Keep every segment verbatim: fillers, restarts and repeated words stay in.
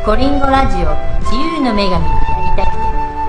コリンゴラジオ自由の女神になりたくて。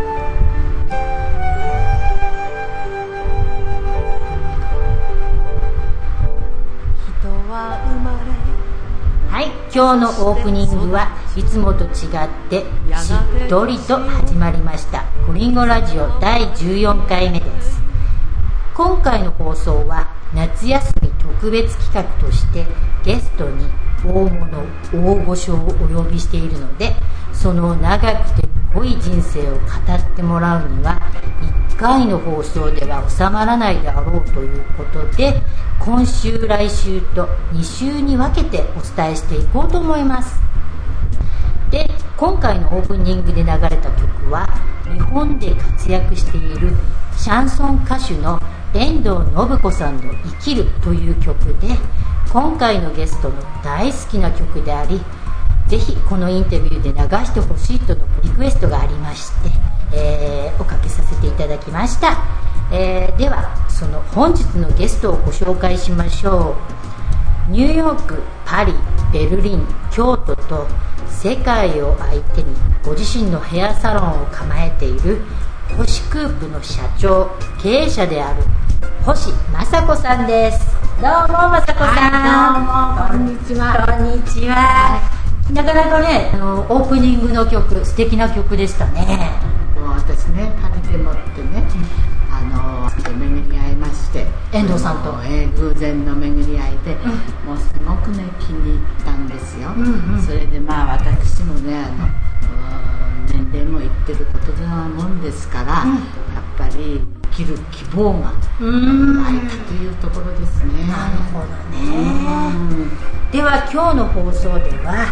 はい、今日のオープニングはいつもと違ってしっとりと始まりました。コリンゴラジオだいじゅうよんかいめです。今回の放送は夏休み特別企画としてゲストに大物大御所をお呼びしているので、その長くて濃い人生を語ってもらうにはいっかいの放送では収まらないだろうということで、今週来週とに週に分けてお伝えしていこうと思います。で、今回のオープニングで流れた曲は日本で活躍しているシャンソン歌手の遠藤信子さんの生きるという曲で、今回のゲストの大好きな曲であり、ぜひこのインタビューで流してほしいとのリクエストがありまして、えー、おかけさせていただきました。えー、ではその本日のゲストをご紹介しましょう。ニューヨーク、パリ、ベルリン、京都と世界を相手にご自身のヘアサロンを構えている星クープの社長経営者である星雅子さんです。どうも雅子さん。 はい、どうもこんにちは。 こんにちは。なかなかね、あのオープニングの曲素敵な曲でしたね。 もう私ね、パリでもってね、あの巡り合いまして、 遠藤さんと、 えー、偶然の巡り合いで、うん、もうすごくね気に入ったんですよ、うんうん、それでまあ私もね、あの年齢もいってることなもんですから、うん、やっぱり生きる希望が湧いたというところですね。 なるほどね。では今日の放送では、はい、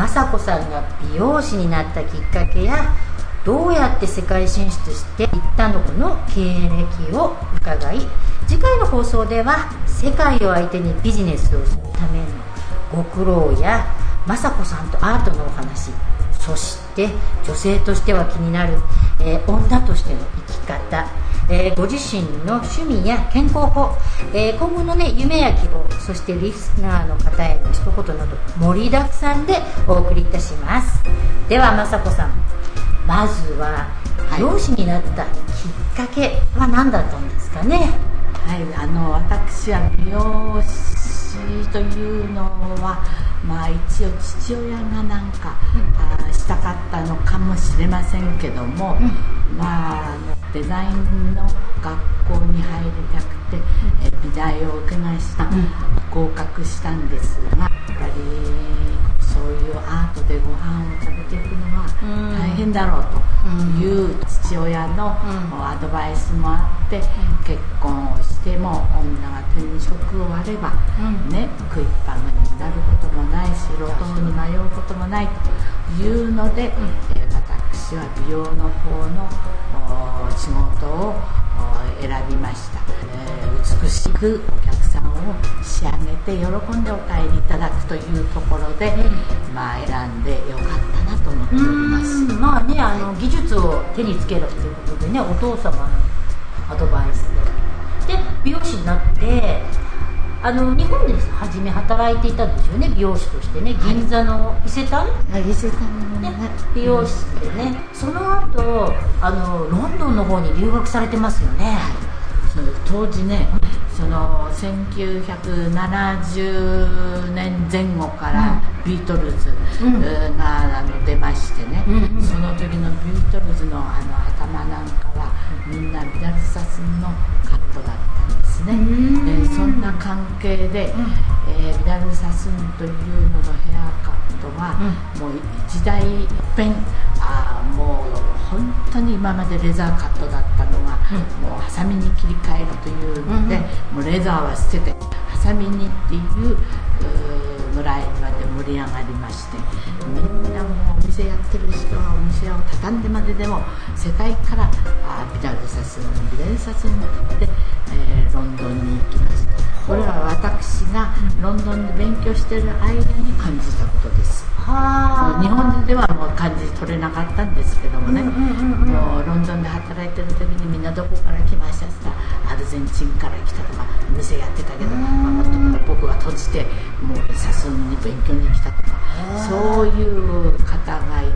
雅子さんが美容師になったきっかけやどうやって世界進出していったのかの経歴を伺い、次回の放送では世界を相手にビジネスをするためのご苦労や雅子さんとアートのお話、そして女性としては気になる、えー、女としての生き方、えー、ご自身の趣味や健康法、えー、今後の、ね、夢や希望、そしてリスナーの方への一言など盛りだくさんでお送りいたします。では雅子さん、まずは美容師になったきっかけは何だったんですかね。 はい、あの私は美容師というのは、まあ、一応父親がなんか、うん、あしたかったのかもしれませんけども、うん、まあ、デザインの学校に入りたくて、うん、え美大を受けました、うん、合格したんですが、やっぱりそういうアートでご飯を食べていくのは大変だろうという父親のアドバイスもあって、結婚をしても女が手に職をあれば、ね、食いっぱぐれになることもないし、路頭に迷うこともないというので、私は美容の方の仕事を選びました。美しくお客さんを仕上げて喜んでお帰りいただくというところで、まあ、選んでよかったなと思っております。 まあね、あの技術を手につけろということでね、お父様のアドバイスでで美容師になって、あの日本で初め働いていたんですよね、美容師としてね。銀座の伊勢丹、 はい、伊勢丹の、ね、 美容師でね、その後あのロンドンの方に留学されてますよね。はい、 当時ね、そのせんきゅうひゃくななじゅうねんぜん後からビートルズがあの出ましてね、うんうん、その時のビートルズのあの頭なんかはみんなビダルサスのカットだったんですね。えー、そんな関係で、うん、えー、ビダルサスというののヘアカットが、うん、もう一代一変、あもう本当に今までレザーカットだったのが、うん、もうハサミに切り替えるというので、うん、もうレザーは捨ててハサミにっていうぐらいまで盛り上がりまして、みんなもうお店やってる人はお店を畳んでまででも世界からあビダルサスビダルサスに行って、えー、ロンドンに行きました。これは私がロンドンで勉強している間に感じたことです。は日本ではもう感じ取れなかったんですけどもね、うんうんうんうん、もうロンドンで働いてる時にみんなどこから来ましたって言ったらアルゼンチンから来たとか店やってたけど、まあ、僕は閉じてもうサスンに勉強に来たとか、そういう方がい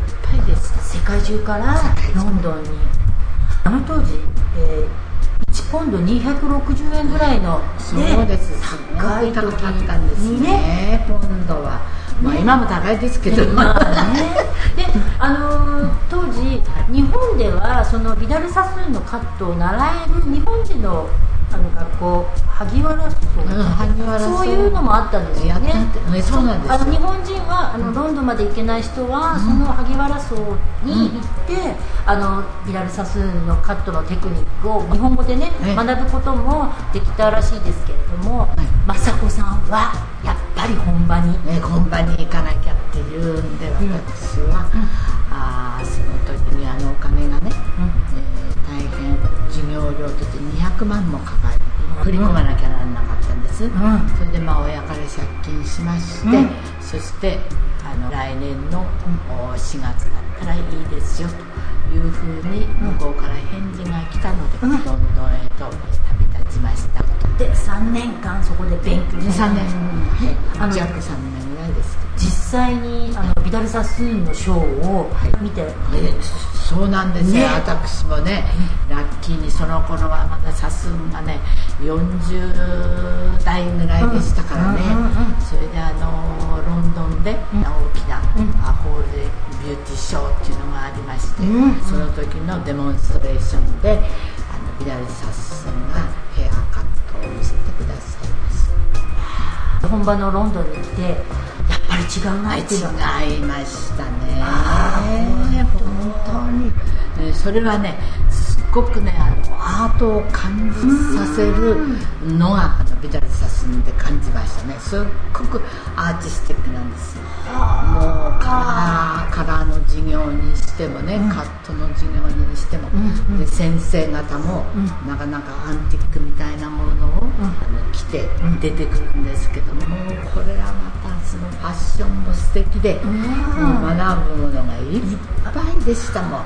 中からロンドンに、あの当時、えー、いちポンドにひゃくろくじゅうえんぐらいの、 そうです、高い高かったんですね、ポンドは。まあ、今も高いですけど、 まあね、で、あのー、当時日本ではそのビダルサスーンのカットを習える日本人のあの学校、萩原荘、うん、そういうのもあったんですよね。 ね、そうなんです。 あの日本人はあのロンドンまで行けない人は、うん、その萩原荘に行って、うん、あのビダルサスーンのカットのテクニックを日本語でね、はい、学ぶこともできたらしいですけれども、はい、雅子さんはやっぱり本場に、 ね、本場に行かなきゃっていうんで、私は、うん、あその時にあのお金がね、うん、えー、大変授業料としてにひゃくまんもかかる、振り込まなきゃならなかったんです、うん、それでまあ親から借金しまして、うん、そしてあの来年のしがつだったらいいですよというふうに向こうから返事が来たので、うん、ロンドンへと旅立ちました。 でさんねんかんそこで勉強してさんねん、はい、約さんねんぐらいですけど、 実際にあのビダルサスーンのショーを見て、はい、 そうなんですね、私もね、ラッキーにその頃はまだサスーンがねよんじゅうだいぐらいでしたからね、それであのロンドンで大きなホールでビューティーショーっていうのがありまして、その時のデモンストレーションであのビダルサスーンがヘアカットを見せてくださいます。 本場のロンドンに来てやっぱり違うなっていうのが違いましたね。本当に、えー、それはねすっごくねあのアートを感じさせるのがあのビダルサスーンで感じましたね。すっごくアーティスティックなんですよ。もうカラーカラーの授業にしてもね、うん、カットの授業にしても、うん、で先生方も、うん、なかなかアンティックみたいなものを、うん、あの着て出てくるんですけども、もうこれはまたそのファッションも素敵で、うん、もう学ぶものがいっぱいでしたもん。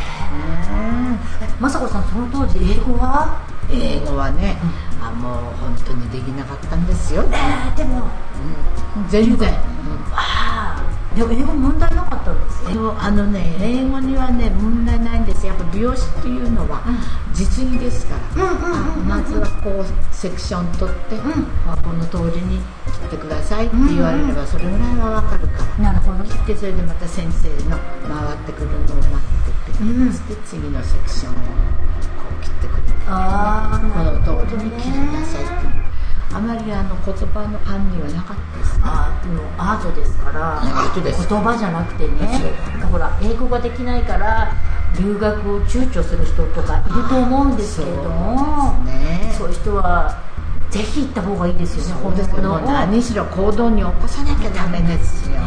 雅子さんその当時英語は英語はね、うん、あもう本当にできなかったんですよ、 えー、でも、 うん、全然、うん、 あでも英語問題なかったんですよ。あのね英語にはね問題ないんです。やっぱ美容師っていうのは実技ですから、うん、まずはこうセクション取って、うんまあ、この通りに切ってくださいって言われればそれぐらいは分かるから、 なるほど。 切ってそれでまた先生の回ってくるのを待ってて、うん、そして次のセクションをこう切ってくれて、 あこの通りに切りなさいって。あまりあの言葉の案にはなかったですね。 あのアートですからアートです言葉じゃなくてね、ほら英語ができないから留学を躊躇する人とかいると思うんですけれども、 そうですね、そういう人はぜひ行った方がいいですよね。 そうですね、もう何しろ行動に起こさなきゃダメですよ、ね、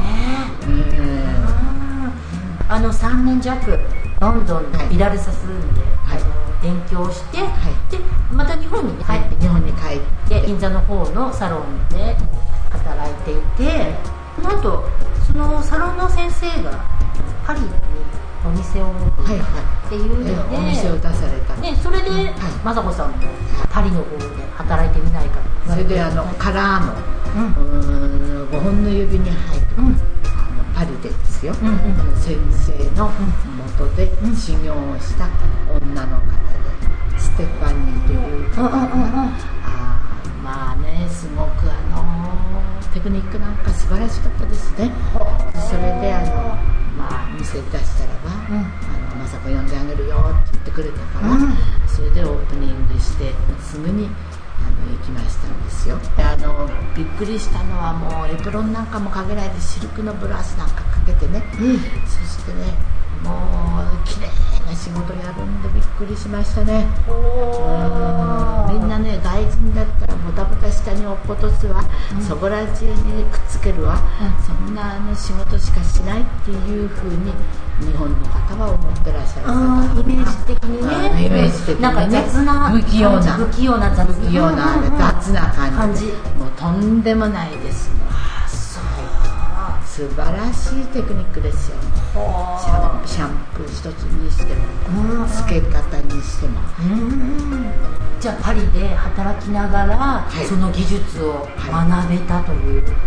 うんあのさんねん弱ロンドンのビダルサスーンで、はい、あの勉強して、はい、でまた日本に、ね、帰って日本に帰って銀座の方のサロンで働いていて、その後そのサロンの先生がパリにお店を持っていたっていうので、はいはい、 お店を出された、 ね、それで、はい、雅子さんもパリの方で働いてみないかと。 それであのカラーも、うん、ごほんの指に入る、うんパリでですよ、うんうん、先生の元で修行をした女の方でステファニーという方が、あまあねすごくあのテクニックなんか素晴らしかったですね。それであの、まあ、店出したらば、うん、あの雅子呼んであげるよって言ってくれたから、うん、それでオープニングしてすぐにあの行きましたんですよ。あのびっくりしたのはもうエプロンなんかもかけないでシルクのブラウスなんかかけてね、うん、そしてねもう綺麗な仕事やるんでびっくりしましたね。うんみんなね外人だったらボタボタ下に落っことすわ、うん、そこら中にくっつけるわ、うん、そんなあの仕事しかしないっていうふうに日本の方は思ってらっしゃる方がイメージ的にね、 イメージ的にねなんか雑な不器用な不器用な雑不器用な雑な感じ、 感じもうとんでもないですね。 あそう素晴らしいテクニックですよ。シャンプー、シャンプー一つにしてもつけ方にしても、 うんじゃあパリで働きながら、はい、その技術を学べたという、 は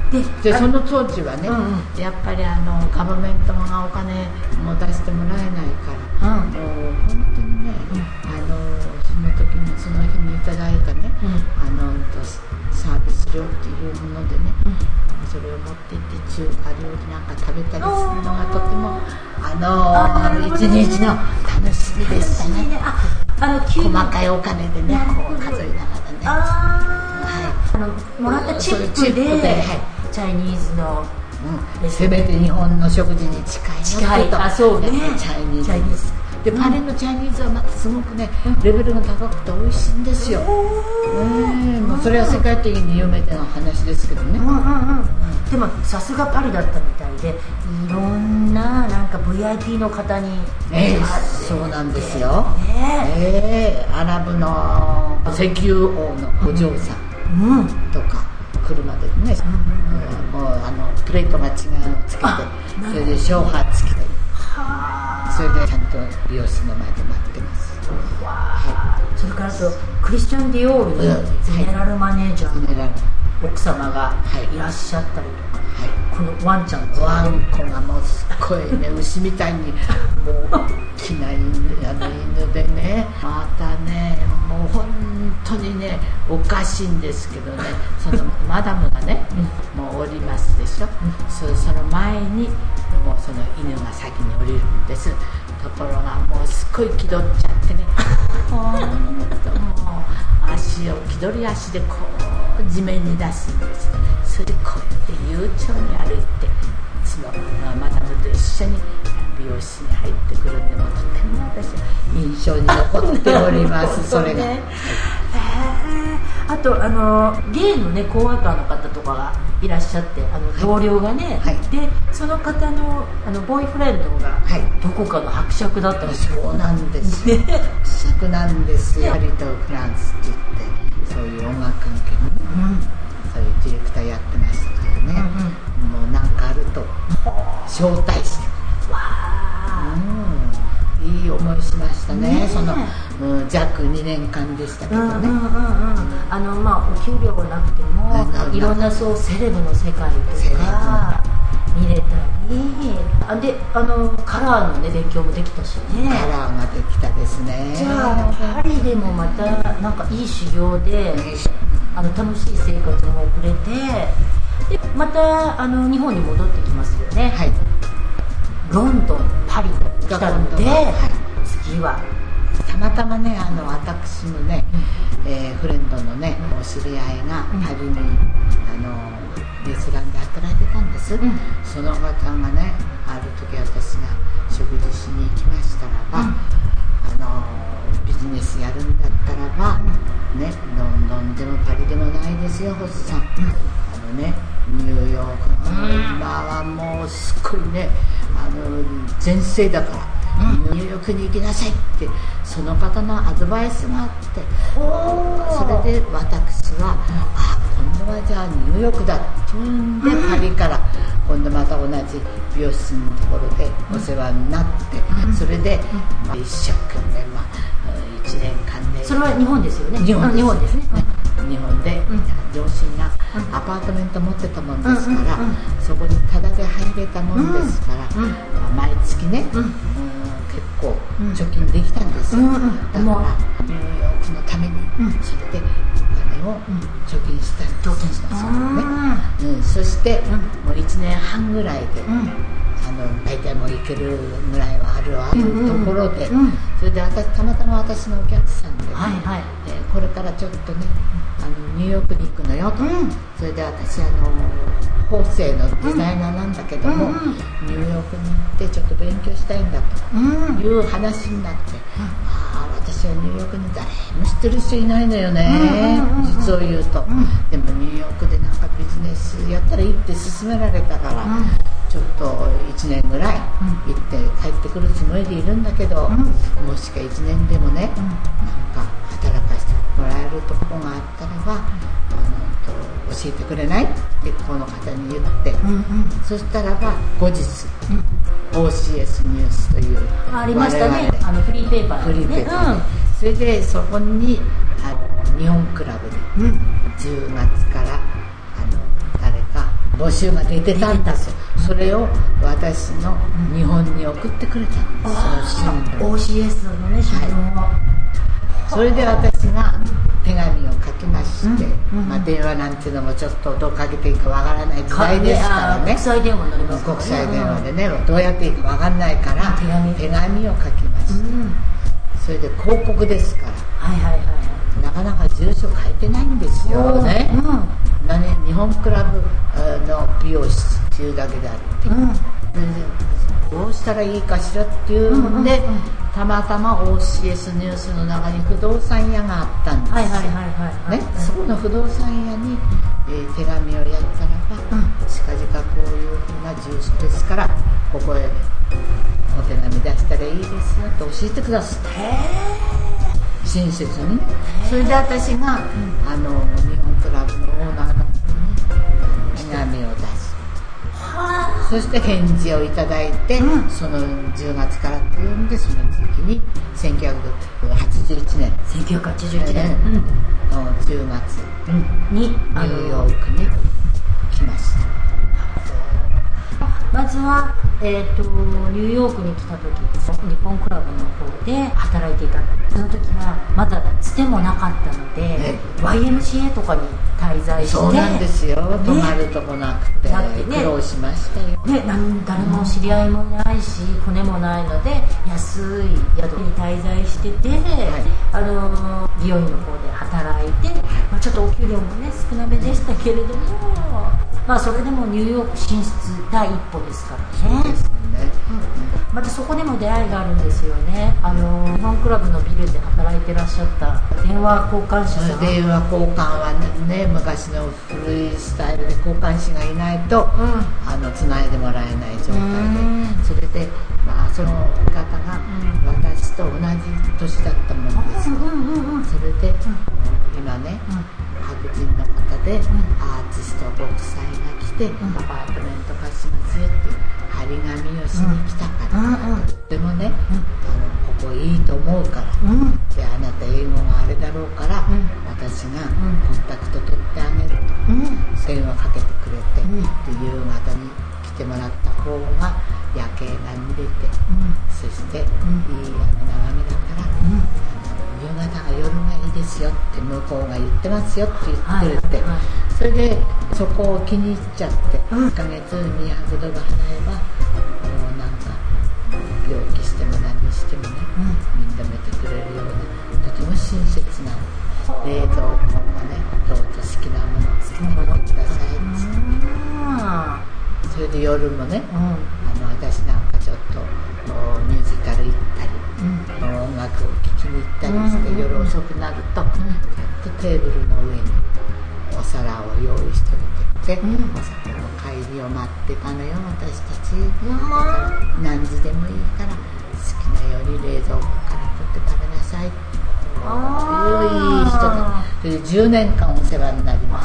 でその当時はね、うんうん、やっぱりあのガバメントがお金も出してもらえないから、うん、もう本当にね、うん、あのその時にその日にいただいたね、うん、あのサービス料っていうものでね、うん、それを持って行って中華料理なんか食べたりするのがとてもあの一日の楽しみでしたね。あの細かいお金でねこう数えながらね、 あ、はい、あのもらったチップ で, で、はい、チャイニーズの、 うん、せめて日本の食事に近い近い、あ、そうね、 チャイニーズ、チャイニーズで、パリのチャイニーズはまたすごくね、うん、レベルが高くて美味しいんですよ、えー、もうそれは世界的に有名な話ですけどね、うんうんうん、 でもさすがパリだったみたいで、いろんななんか ブイアイピー の方に、 えー、そうなんですよ、えーえー、アラブの石油王のお嬢さんとか、うん、車でね、うんうん、もうあのプレートが違うのをつけて、それでショーハーつけて、それでちゃんと美容室の前で待ってます。 はい、それからあとクリスチャン・ディオールのゼネラルマネージャーの奥様がいらっしゃったりとか、はい、このワンちゃんのワンコがもうすっごいね牛みたいにもう大きな犬、あの犬でね、またねもう本当にねおかしいんですけどね、そのマダムがねもう降りますでしょ、そ, その前にもうその犬が先に降りるんです。ところがもうすっごい気取っちゃってねほんともう足を気取り足でこう地面に出すんです。それでこうやって悠長に歩いてそのマダムと一緒に美容室に入ってくるんで、もとても私は印象に残っておりますそれが、ね、 あとあのゲイのねコワーカーの方とかがいらっしゃって、あの同僚がね、はい、でその方のあのボーイフレンドが、はい、どこかの伯爵だったんですよ。 そうなんですよ、ね、伯爵なんですよ。ハリとフランスって言ってそういう音楽関係のね、うん、そういうディレクターやってましたからね、うんうん、もうなんかあると招待して、わー、うん、いい思いしましたね、ね、その、うん、弱にねんかんでしたけどね、うんうんうんうん、 あのまあお給料がなくてもいろんなそうセレブの世界とか見れたり、あであのカラーの、ね、勉強もできたしね。 カラーができたですね。 じゃあパリでもまたなんかいい修行で、あの楽しい生活も送れて、でまたあの日本に戻ってきますよね、はい、ロンドン、パリと来たので、はい、次はたまたまね、あの私のね、うん、えー、フレンドのね、お知り合いがパリに、うん、あのレストランで働いてたんです、うん、その方がね、ある時私が食事しに行きましたらば、うん、あのビジネスやるんだったらば、うん、ね、ロンドンでもパリでもないですよ、ホスさん、うん、あのね、ニューヨークの、うん、今はもうすっごいね、あの全盛だから、うん、ニューヨークに行きなさいってその方のアドバイスがあって、それで私は、あ、今度はじゃあニューヨークだっていうんで、パリから今度また同じ美容室のところでお世話になって、それで、まあ、一生懸命、まあ、いちねんかんで、 それは日本ですよね。 日本です、 日本ですね、 日本で、うん、両親がアパートメント持ってたもんですから、うんうんうん、そこにタダで入れたもんですから、うんうん、まあ、毎月ね、うん、うん、結構貯金できたんですよ、うんうん、だからニューヨークのために、うん、それでお金を貯金したんです、貯金したんですよね、うん、そして、うん、もういちねんはんぐらいで、うん、あの大体もう行けるぐらいはあるわ、うんうん、ところで、うん、それで私たまたま私のお客さんで、ね、はいはい、えー、これからちょっとね、あのニューヨークに行くのよと、うん、それで私あの縫製のデザイナーなんだけども、うんうん、ニューヨークに行ってちょっと勉強したいんだという話になって、うん、ああ私はニューヨークに誰も知ってる人いないのよね、うんうんうん、実を言うと、うん、でもニューヨークでなんかビジネスやったらいいって勧められたから、うん、ちょっといちねんぐらい行って帰ってくるつもりでいるんだけど、うん、もしかいちねんでもね、うん、なんか働かせてもらえるところがあったらば、うん、あの教えてくれないってこの方に言って、うんうん、そしたらば後日、うん、オーシーエス ニュースというありましたね、あのフリーペーパー、 フリーペーパーで、うん、それでそこにあの日本クラブでじゅうがつからあの誰か募集が出てたんですよ。それを私の日本に送ってくれたんです、その新聞オーシーエス のね新聞を、はい、 それで私が手紙を書きまして、 うんうん、 まあ、電話なんていうのもちょっとどうかけていいかわからない時代ですからね、 国際電話になりますからね、 国際電話でね、うん、どうやっていいかわかんないから、うん、手紙手紙を書きました、うん、それで広告ですから、 はいはいはい、 なかなか住所書いてないんですよね、うん、何日本クラブの美容室っていうだけであって、うん、どうしたらいいかしらっていうんで、うんうんうん、たまたま オーシーエス ニュースの中に不動産屋があったんですよ、はいはいはいはい、ね、そこの不動産屋に、えー、手紙をやったらば、うん、近々こういうふうな住所ですからここへお手紙出したらいいですよと教えてくださって、親切に。それで私が、うん、あの日本クラブのオーナーの方に手紙を出す、そして返事をいただいて、うん、そのじゅうがつからっていうんでその時期にせんきゅうひゃくはちじゅういちねんせんきゅうひゃくはちじゅういちねん、 うん、のじゅうがつにニューヨークに来ました。 まずは、えー、とニューヨークに来た時日本クラブの方で働いていた。その時はまだつてもなかったので ワイエムシーエー とかに滞在して、 そうなんですよ、泊まるとこなくて、ね、苦労しましたよ、 ね、誰も知り合いもないしコネもないので安い宿に滞在してて、はい、あの美容院の方で働いて、まあ、ちょっとお給料もね少なめでしたけれども、まあ、それでもニューヨーク進出第一歩ですからね。そうですね、うん、またそこでも出会いがあるんですよね。あの日本クラブのビルで働いてらっしゃった電話交換手さん、 電話交換は ね, ね昔の古いスタイルで交換手がいないと、うん、あの繋いでもらえない状態で、それで、まあ、その方が私と同じ年だったものです、うんうんうん、それで、うん、今ね、うん、白人の方で、うん、アーティストご夫妻が来て、うん、アパートメント貸しますよっていう張り紙をしに来たから、うん、とってもね、うん、あのここいいと思うから、うん、であなた英語があれだろうから、うん、私がコンタクト取ってあげると、うん、電話かけてくれて、うん、で夕方に来てもらった方が夜景が見れて、うん、そして、うん、いいあの眺めだから、うん、夕方が夜がいいですよって向こうが言ってますよって言ってくれて、はいはい、それでそこを気に入っちゃって、うん、いっかげつにひゃくドル払えばもうなんか病気しても何してもね、うん、認めてくれるようなとても親切な冷蔵庫がね、どうぞ好きなものを作ってくださいって、うん、それで夜もね、うん、あの私なんかちょっとミュージカル行ったり、うん、音楽を聴きに行ったりして、うん、夜遅くなると、うん、ちゃんとテーブルの上にお皿を用意しておいて、うん、お皿の帰りを待ってたのよ私たち、うん、だから何時でもいいから好きなように冷蔵庫から取って食べなさいって、こういういい人で、それでじゅうねんかんお世話になります。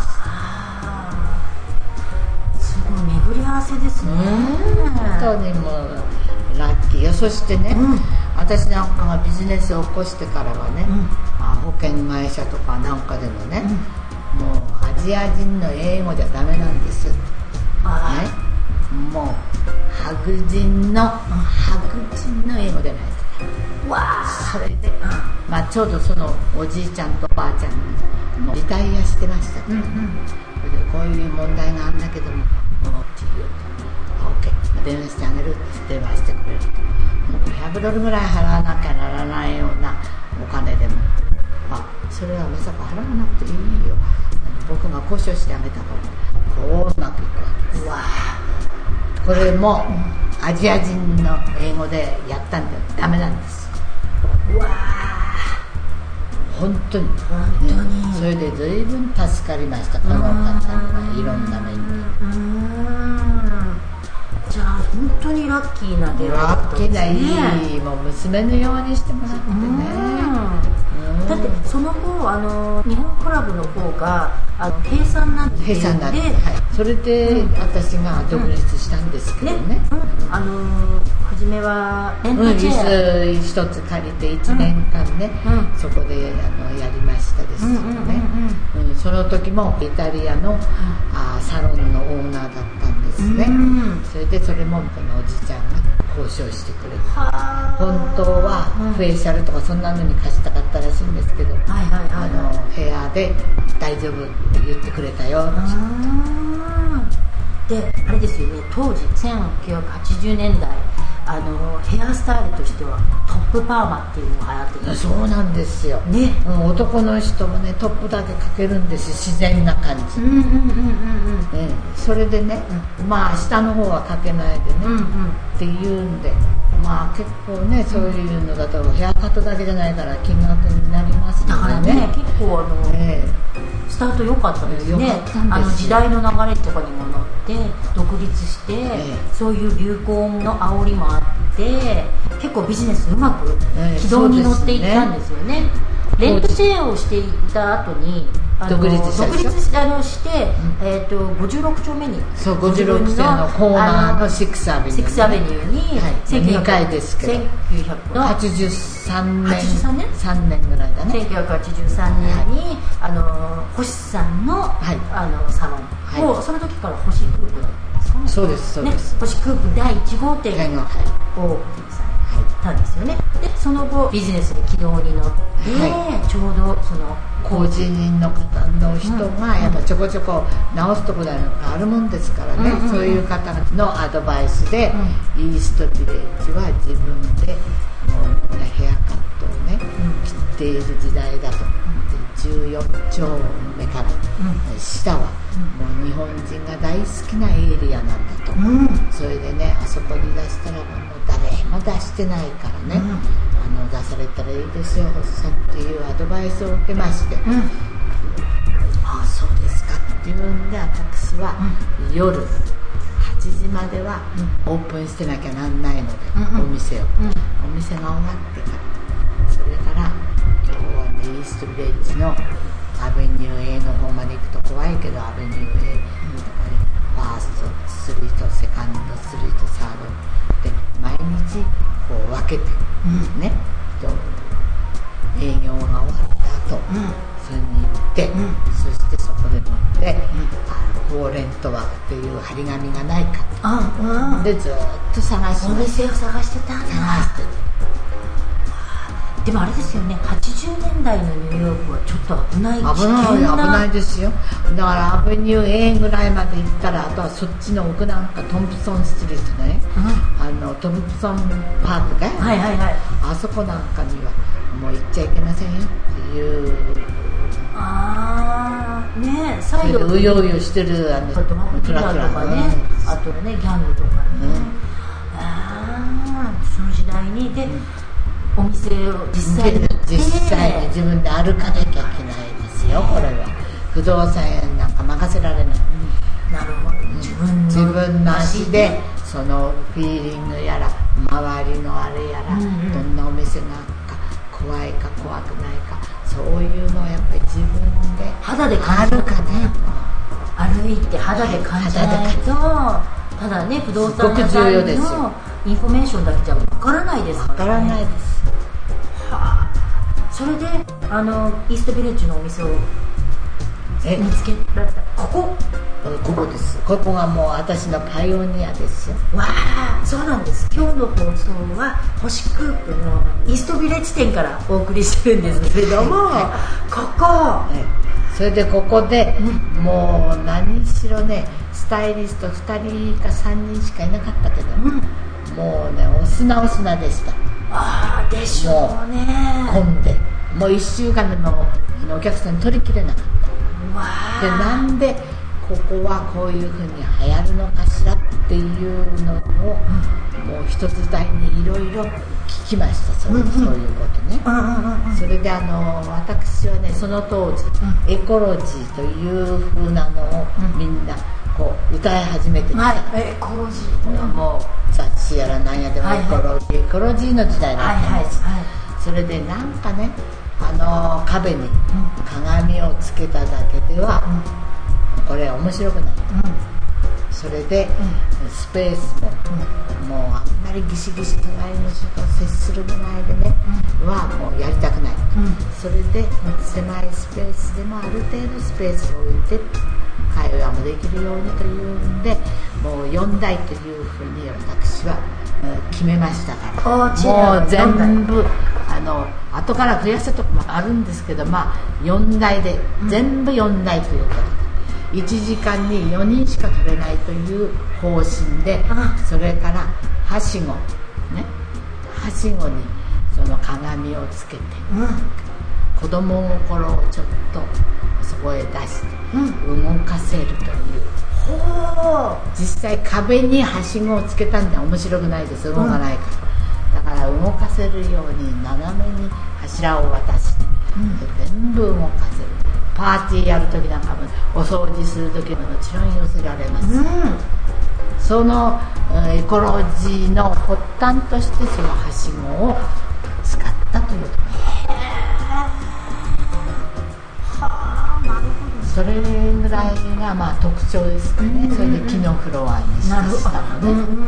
すごい巡り合わせですね、 うん、本当にもうラッキーよ。そしてね、うん、私なんかがビジネスを起こしてからはね、うん、まあ、保険会社とかなんかでもね、うん、もうアジア人の英語じゃダメなんです、ね、もう白人の白人の英語でないからわそれで、まあ、ちょうどそのおじいちゃんとおばあちゃんもリタイアしてました、うんうん、それでこういう問題があるんだけどももうって言うと OK 電話してあげるって電話してくれるとひゃくドルぐらい払わなきゃならないようなお金でも、あ、それはまさか払わなくていいよ、僕が交渉してあげたからこううまくいくわけです。うわこれもアジア人の英語でやったんだよダメなんです。うわ本当に本当に、ね、それで随分助かりましたこの方はいろんな面に。うーんじゃあ本当にラッキーな出会いだったんですね。 ラッキーないいもう娘のようにしてもらってね。 だってその後あの日本クラブの方があの閉鎖になって閉鎖になって、はい、それで、うん、私が独立したんですけどね、 ね、うん、あの初めはレンタチェア、 うん、一つ借りていちねんかんね、うん、そこであのやりましたですよね、うんうんうんうん、その時もイタリアの、うん、あサロンのオーナーだったんですね、うん、それでそれもこのおじちゃんが交渉してくれて、本当はフェイシャルとかそんなのに貸したかったらしいんですけど、はいはいはいはい、あの部屋で大丈夫って言ってくれたよ。 であれですよね、当時せんきゅうひゃくはちじゅうねんだいあのヘアスタイルとしてはトップパーマっていうのが流行ってる。 そうなんですよ、ね、うん、男の人もねトップだけかけるんですよ、自然な感じ、うんうんうんうんうん、ね、それでね、うん、まあ下の方はかけないでね、うんうん、って言うんで、まあ結構ねそういうのだとヘアカットだけじゃないから金額になりますので ね, ね結構あの、えー、スタート良かったですね、すあの時代の流れとかにも乗って独立して、えー、そういう流行の煽りもあって結構ビジネスうまく軌道に乗っていったんですよね、えー、レントチェアをしていた後に独立した独立したのして、うん、えー、とごじゅうろくちょうめにそうごじゅうろくちょうのコーナーのシックスアベニュー、 シックスアベニューに、 はい、にかいですけどせんきゅうひゃくはちじゅうさんねんさんねんぐらいだね、 せんきゅうひゃくはちじゅうさんねんに、はい、あの星さんの、はい、あのサロンを、はい、その時から星クープだったんですかね。そうですそうです、 ね、星クープだいいち号店をオープンされたんですよね。でその後ビジネスに軌道に乗って、はい、ちょうどその工事人の方の人がやっぱちょこちょこ直すところがあるもんですからね、うんうんうん、そういう方のアドバイスで、うん、イーストビレッジは自分でもうヘアカットをね、うん、切っている時代だと、じゅうよんちょうめから、うん、下はもう日本人が大好きなエリアなんだと、うん、それでねあそこに出したらもう誰も出してないからね、うん、あの出されたらいいですよ星さんっていうアドバイスを受けまして、うん、ああそうですかっていうんで私は夜はちじまではオープンしてなきゃなんないので、うん、お店を、うん、お店が終わってからそれから今日はねイーストビレッジのアベニュー A の方まで行くと怖いけどアベニュー A のところにファーストスリートセカンドスリートサードで毎日こう分けて、うん、ねと営業が終わった後、うん、それに行って、うん、そしてそこで乗って、うん、あフォーレントワークっていう張り紙がないか、うんうん、でずっと探してお店を探してたんだ。探してでもあれですよね、はちじゅうねんだいのニューヨークはちょっと危ない危ない危ないですよ。だからアベニュー A ぐらいまで行ったらあとはそっちの奥なんかトンプソンストリートね、うん、あのトンプソンパークね、はいはいはい、あそこなんかにはもう行っちゃいけませんよっていう。 ああねえ再度うようよしてるあのトマトキラーとかね、あとねギャングとかね、うん、ああその時代にで、うんお店を実際に実際に自分で歩かなきゃいけないですよ。これは不動産屋なんか任せられない、うん、 なるほど、うん、自分の自分の足でそのフィーリングやら周りのあれやら、うんうん、どんなお店がか怖いか怖くないかそういうのをやっぱり自分で肌で感じるかね、歩いて肌で感じないと、はい、ただね不動産屋さんのインフォメーションだけじゃわからないですからね。わからないです。はあ、それであのイーストビレッジのお店を見つけられた。ここここです。ここがもう私のパイオニアですよ。 わあ、そうなんです。今日の放送は星クープのイーストビレッジ店からお送りしてるんですけれども、はい、ここ、はい、 それでここで、うん、もう何しろねスタイリストふたりかさんにんしかいなかったけど、うん、もうねお砂お砂でした。 ああでしょうね。 もう混んでもういっしゅうかんのお客さん取りきれなかった。わでなんでここはこういうふうに流行るのかしらっていうのを、うん、もう一つ台にいろいろ聞きました。そう、うんうん、そういうことね、うんうんうん、それであの私はねその当時、うん、エコロジーというふうなのを、うん、みんなこう歌い始めてきた、はい、 エコロジー、 うん、もう雑誌やら何やでもエコロジー、はいはい、エコロジーの時代だったんです、はいはいはい、それでなんかねああの壁に鏡をつけただけでは、うん、これ面白くない、うん、それで、うん、スペースも、うん、もうあんまりギシギシ隣の人と接するぐらいでね、うん、はもうやりたくない、うん、それで、うん、狭いスペースでもある程度スペースを置いて会話もできるようにというんで、もうよんだいというふうに私は決めましたから、もう全部あの後から増やしたところもあるんですけど、まあよんだいで、うん、全部よんだいということでいちじかんによにんしか食べないという方針で、うん、それからはしごね、はしごにその鏡をつけて、うん、子供心をちょっとそこへ出して、うん、動かせるという、実際壁にはしごをつけたんで面白くないです、動かないから、うん、だから動かせるように斜めに柱を渡して、うん、全部動かせる。パーティーやるときなんかもお掃除するときももちろん寄せられます、うん、そのエコロジーの発端としてそのはしごを使ったというところです。それぐらいがまあ特徴ですかね、うんうんうん、それで木のフロアにしましたので、うんうんうんうん、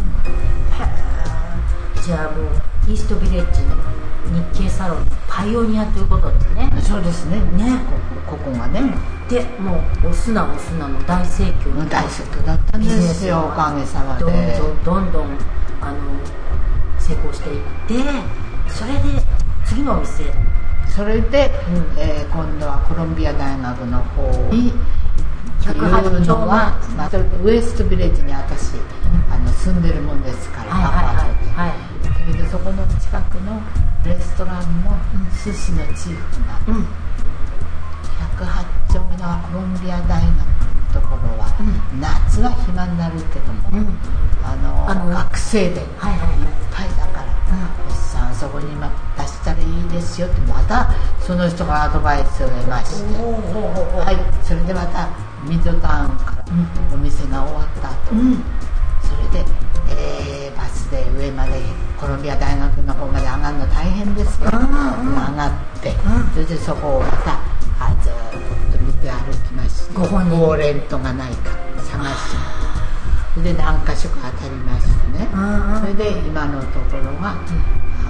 じゃあもうイーストビレッジ日系サロンのパイオニアということですね。 そうですね、ね、ここ、ここがね、 でもうお砂お砂の大盛況の大盛況だったんですよ、おかげさまで。 どんどんどんどんあの成功していって、それで次のお店、 それで、うんえー、今度はコロンビア大学の方にひゃくはち丁目、 まあ、ウエストビレッジに私、うん、あの住んでるもんですから、はいはいはいはい、それでそこの近くのレストランの寿司のチーフが、うん、ひゃくはち丁目のコロンビア大学のところは、うん、夏は暇になるけども、うん、あのあの学生でいっぱいだから、うん、さんそこに今出したらいいですよってまたその人がアドバイスを得まして、はい、それでまたミッドタウンからお店が終わった後、うん、それで、えー、バスで上までコロンビア大学の方まで上がるの大変ですよ、うん、上がって、うん、それでそこをまたあずっと見て歩きまして、 ご本人ゴーレントがないか探して、それで何か所か当たりましてね、うん、それで今のところが、うん、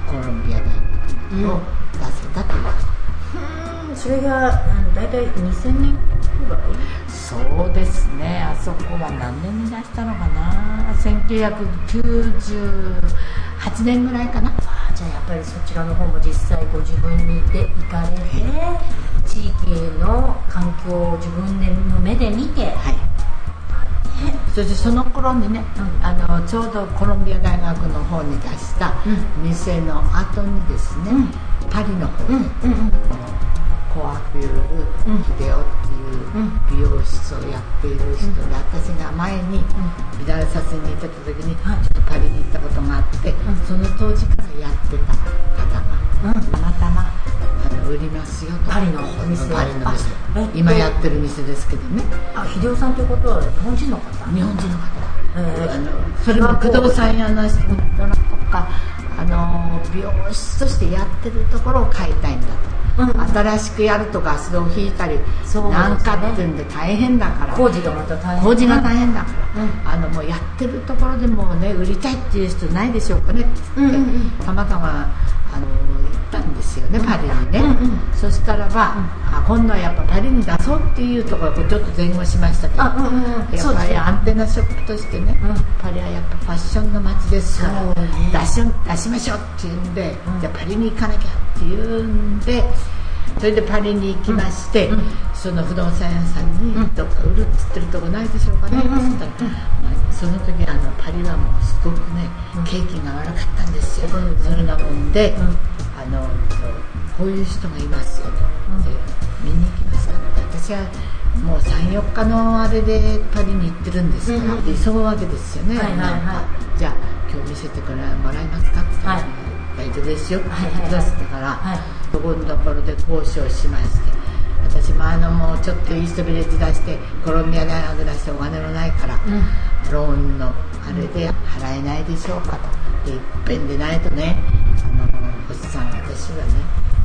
コロンビア大学を出せたという、 うん、それがあの大体にせんねんぐらい。 そうですね、あそこは何年に出したのかな、せんきゅうひゃくきゅうじゅうはちねんぐらいかな。 あ、じゃあやっぱりそちらの方も実際ご自分にで行かれて、地域の環境を自分の目で見て、はい、 そしてその頃にね、うん、あのちょうどコロンビア大学の方に出した店の後にですね、うん、パリの方で、うんうんうん、コアフュールヒデオっていう美容室をやっている人で、うん、私が前にビダルサスにいた時にちょっとパリに行ったことがあって、うん、その当時からやってた方が、うん、たまたまあの売りますよと、 パリのお店、 パリの店、今やってる店ですけどね。 あ、秀夫さんということは日本人の方？ 日本人の方、えー、あのそれも不動産屋の人とかあの美容室としてやってるところを買いたいんだと、うん、新しくやるとガスを引いたり、ね、なんかっていうんで大変だから、 工事がまた大変、 工事が大変だから、うん、あのもうやってるところでもね売りたいっていう人ないでしょうかねって言って、うんうんうん、たまたまあの行ったんですよね、パリにね、うんうん、そしたらば、うん、あ今度はやっぱパリに出そうっていうところをちょっと前後しましたけど、うんうんうん、やっぱりアンテナショップとしてね、うん、パリはやっぱファッションの街ですから、ね、出し、出しましょうっていうんで、うん、じゃあパリに行かなきゃっていうんで、それでパリに行きまして、うん、その不動産屋さんにどっか売るって言ってるとこないでしょうかね、うん、って言ったら、まあ、その時あのパリはもうすごくね、うん、景気が悪かったんですよ、うん、それなもんで、うん、あのこういう人がいますよと、うん、で見に行きますかって、私はもうさんよっかのあれでパリに行ってるんですから、うん、で急ぐわけですよね、はいはいはい、じゃあ今日見せてくれもらえますかって言ったら、はい、大丈夫ですよって言ってくださったから、はいはいはい、そこのところで交渉しまして、私もあのもうちょっとイーストビレッジ出してコロンビア大学出してお金もないから、うん、ローンのあれで払えないでしょうかと、でいっぺんでないとね、あの星さん私はね、あの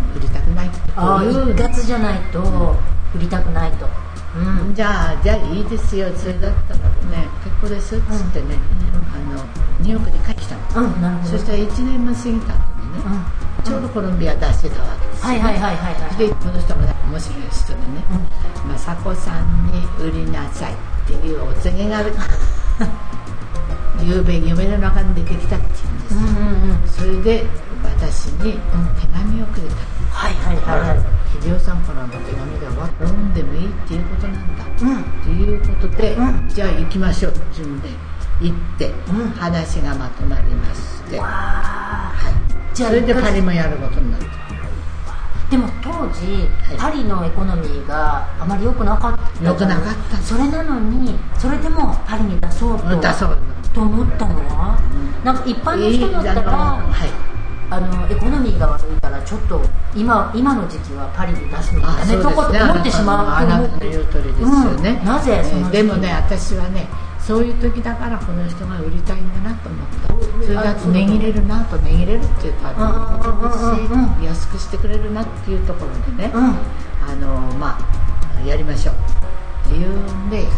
売りたくないってあ一括じゃないと売りたくないと、 うん、じゃあじゃあいいですよ、それだったらね結構ですっつってね、うん、あのニューヨークに帰ってきたの、うん、なるほど。そしたらいちねんも過ぎた後にね、うん、ちょうどコロンビア出してたわけですよ、ね、 はいはいはいはい、はい、 でこの人もね面白い人でね、うん、雅子さんに売りなさいっていうお告げがある夕べ夢の中に出てきたっていうんです、うんうんうん、それで私に手紙をくれた、はいはいはいはい、秀夫さんからの手紙では読んでもいいっていうことなんだ、うん、ということで、うん、じゃあ行きましょうっていうんで行って、うん、話がまとまりまして、はい、じゃあそれでパリもやることになった。 でも当時、はい、パリのエコノミーがあまり良くなかった良くなかったそれなのにそれでもパリに出そうと、 出そうと思ったのは、うん、なんか一般の人だったら、はい、あのエコノミーが悪いからちょっと 今, 今の時期はパリに出すのやめとこうと思ってしまう。 あなたの言う通りですよね、 うん、なぜその、 えー、でもね私はねそういう時だからこの人が売りたいんだなと思った。それだと値切れるなと、値切れるっていうか安くしてくれるなっていうところでね、うん、あのまあやりましょうっていうんでやった。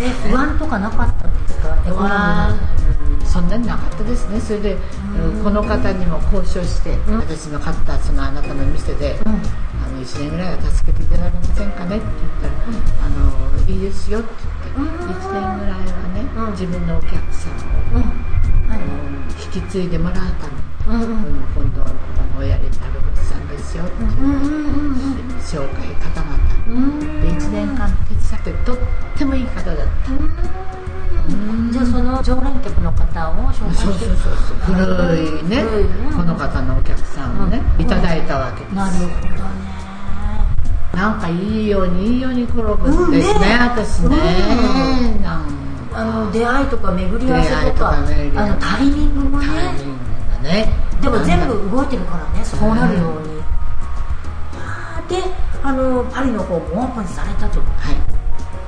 え不安とかなかったんですか？エコノミー、 うん、そんなになかったですね。それで、うん、この方にも交渉して、うん、私の買ったそのあなたの店で、うん、あのいちねんぐらいは助けていただけませんかねって言ったら、うん、あのいいですよって言って、うん、いちねんぐらいはね、うん、自分のお客さんを、うんあの引き継いでもらうために、うんうん、今度おやりになるおじさんですよって言って、うんうんうん、紹介方々、うん、でいちねんかん手伝ってとってもいい方だった、 うんうん、じゃあその常連客の方を紹介してそうそうそうそう古いね、うん、この方のお客さんをね、うん、いただいたわけです。 なるほどね。 なんかいいようにいいように転ぶんですね、うん、ね私ね、うん、なんあの出会いとか巡り合わせとか、あのタイミングもね、タイミングがねでも全部動いてるからね、そうなるように、うん、であのパリの方もオープンされたと、はい、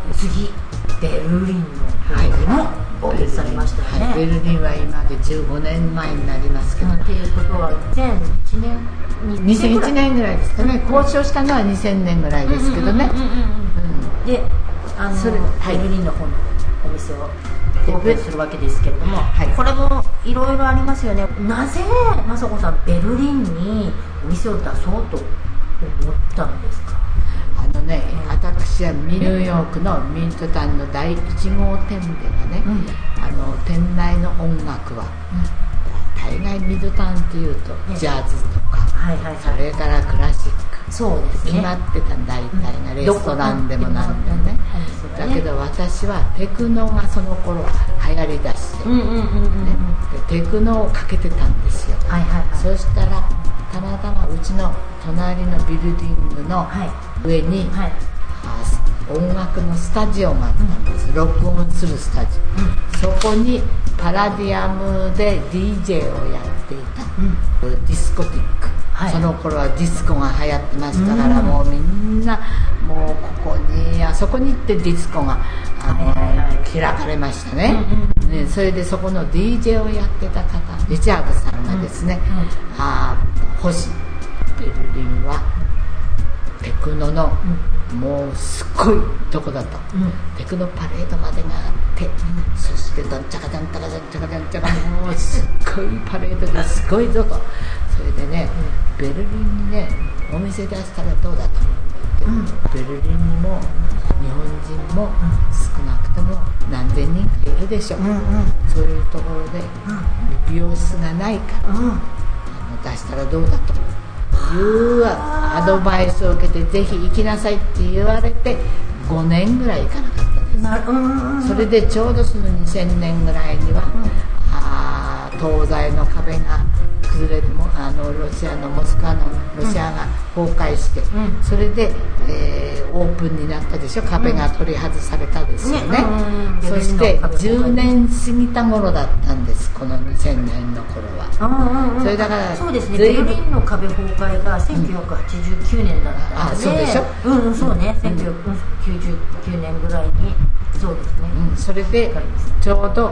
次ベルリンの方にもオープンされましたよね、 はい、ベルリンは今でじゅうごねんまえになりますけど、 っていうことはにせんいちねんにせんいちねんぐらいですかね、交渉したのはにせんねんぐらいですけどね。 であのそれ、はい、ベルリンの方のお店をオープンするわけですけれども、はい、これもいろいろありますよね。なぜ雅子さんベルリンにお店を出そうと思ったんですか？ あのね、うん、私はニューヨークのミントタウンのだいいち号店ではね、うん、あの店内の音楽は、うん、大概ミッドタウンっていうとジャズとか、はいはいはい、それからクラシックそうですね、 決まってた大体がレストランでもなんでもね、うん、だけど私はテクノがその頃流行りだして、ね、でテクノをかけてたんですよ、はいはいはい、そしたらたまたまうちの隣のビルディングの上に、はいはい、音楽のスタジオがあったんです、うん、録音するスタジオ、うん、そこにパラディアムで ディージェー をやっていた、うん、ディスコティック、はい、その頃はディスコが流行ってましたから、うん、もうみんなもうここにあそこに行ってディスコがあの、はいはいはい、開かれましたね、うんうんうん、ねそれでそこの ディージェー をやってた方リチャードさんがですね、うんうん、あ星ベルリンはテクノの、うん、もうすっごいとこだと、うん、テクノパレードまでがあって、うん、そしてどんちゃかどんちゃかどんちゃかどんちゃかもうすっごいパレードですごいぞと、それでね、うん、ベルリンにねお店出したらどうだと思って、うん、ベルリンにも日本人も少なくとも何千人かいるでしょ、うんうん、そういうところで、うん、美容室がないから、うん、あの出したらどうだというアドバイスを受けてぜひ行きなさいって言われてごねんぐらい行かなかったんです、うんうん、それでちょうどそのにせんねんぐらいには、うん、あ東西の壁が崩れてもあのロシアのモスクワのロシアが崩壊して、うん、それで、えー、オープンになったでしょ、壁が取り外されたですよね、うんうん、そしてじゅうねん過ぎた頃だったんですこのにせんねんの頃は、うんうんうん、それだからそうですね、ベルリンの壁崩壊がせんきゅうひゃくはちじゅうきゅうねんだったので、うん、あそうでしょ、うん、そうね、せんきゅうひゃくきゅうじゅうきゅうねんぐらいにそうですね、 うん、それでちょうど